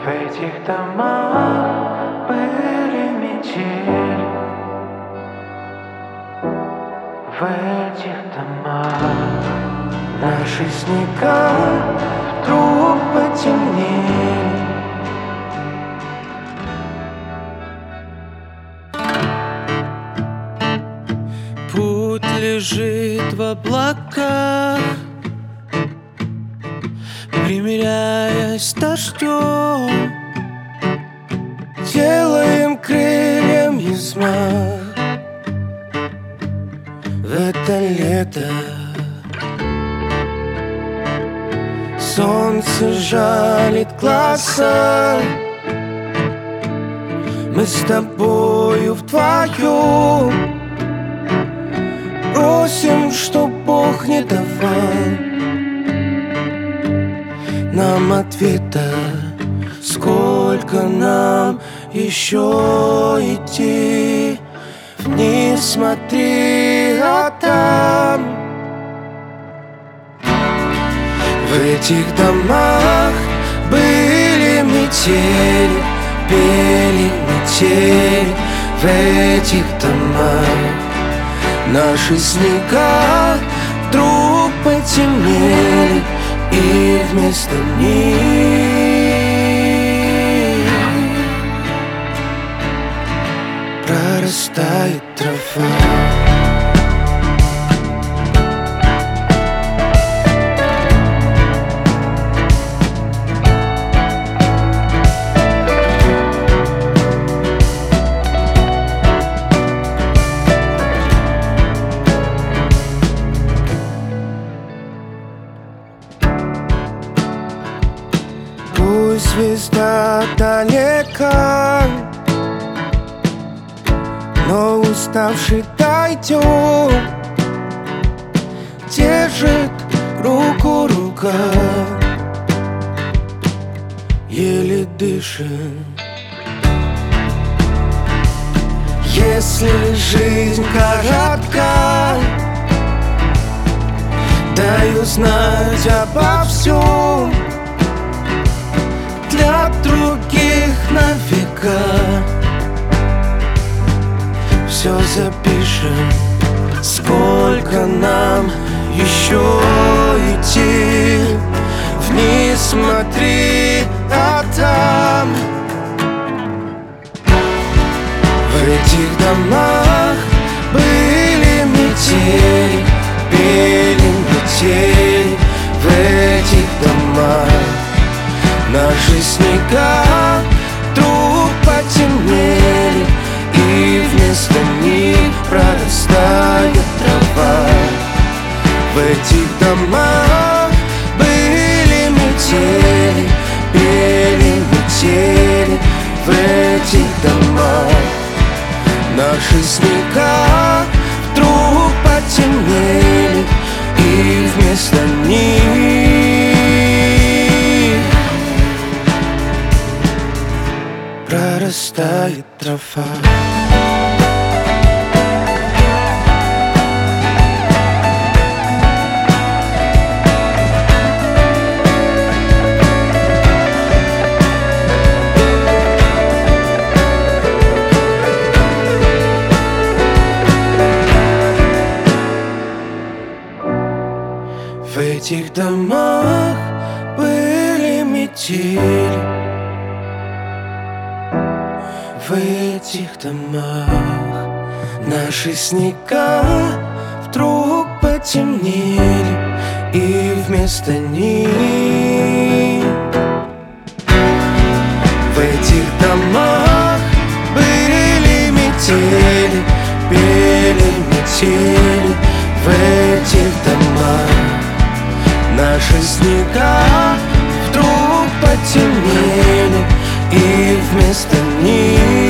В этих домах были метели, в этих домах наши снега вдруг потемнели. Путь лежит в облаках, примиряясь с дождем, делаем крыльями взмах в это лето. Солнце жалит глаза, мы с тобою вдвоем просим, чтоб Бог не давал нам ответа, сколько нам еще идти. Вниз смотри, а там в этих домах были метели, пели метели. В этих домах наши снега вдруг потемнели, и вместо них прорастает трава. Пусть звезда далека, но уставший дойдет, держит руку рука, еле дышит. Если жизнь коротка, дай узнать обо всем. Для других на века все запишем, сколько нам еще идти. Вниз смотри, а там в этих домах были метели, пели метели. В этих домах наши снега вдруг потемнели, и вместо них прорастает трава. В этих домах были метели, пели метели. В этих домах наши снега вдруг потемнели, и вместо них прорастает трава. В этих домах были метели, в этих домах наши снега вдруг потемнели, и вместо них в этих домах были метели, пели метели. В этих домах наши снега вдруг потемнели, и вместо них